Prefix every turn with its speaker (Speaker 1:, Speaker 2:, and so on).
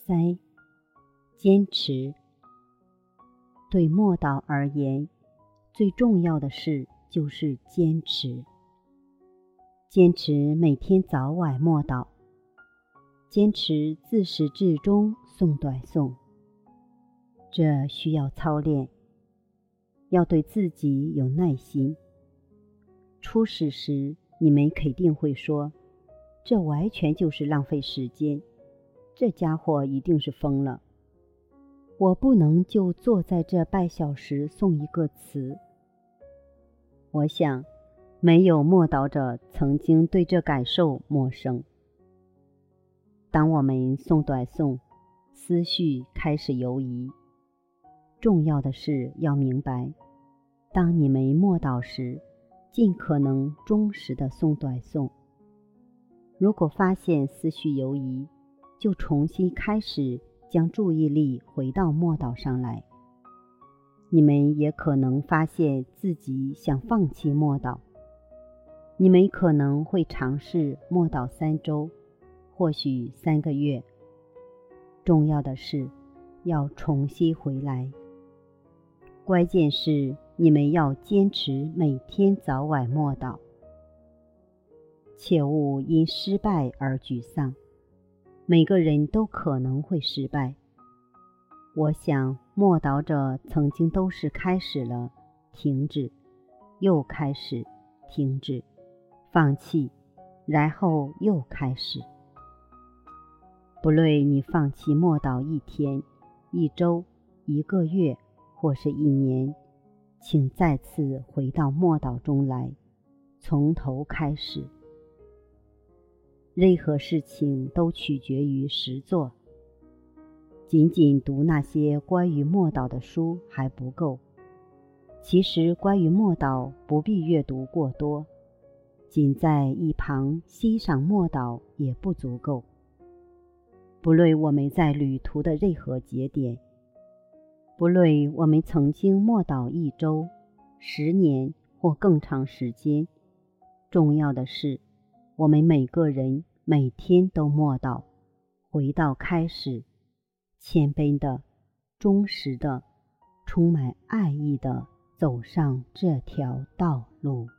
Speaker 1: 3，坚持。对默祷而言，最重要的事就是坚持。坚持每天早晚默祷，坚持自始至终诵短诵。这需要操练，要对自己有耐心。初始时，你们肯定会说，这完全就是浪费时间，这家伙一定是疯了。我不能就坐在这半小时诵一个词。我想，没有默祷者曾经对这感受陌生。当我们诵短诵，思绪开始游移。重要的是要明白，当你们默祷时，尽可能忠实地诵短诵。如果发现思绪游移，就重新开始，将注意力回到默祷上来。你们也可能发现自己想放弃默祷。你们可能会尝试默祷3周，或许3个月。重要的是要重新回来。关键是你们要坚持每天早晚默祷。切勿因失败而沮丧，每个人都可能会失败。我想默祷者曾经都是开始了，停止，又开始，停止，放弃，然后又开始。不论你放弃默祷1天、1周、1个月或是1年，请再次回到默祷中来，从头开始。任何事情都取决于实作。仅仅读那些关于默祷的书还不够。其实关于默祷不必阅读过多，仅在一旁欣赏默祷也不足够。不论我们在旅途的任何节点，不论我们曾经默祷1周、10年或更长时间，重要的是，我们每个人每天都默祷，回到开始，谦卑的、忠实的、充满爱意的走上这条道路。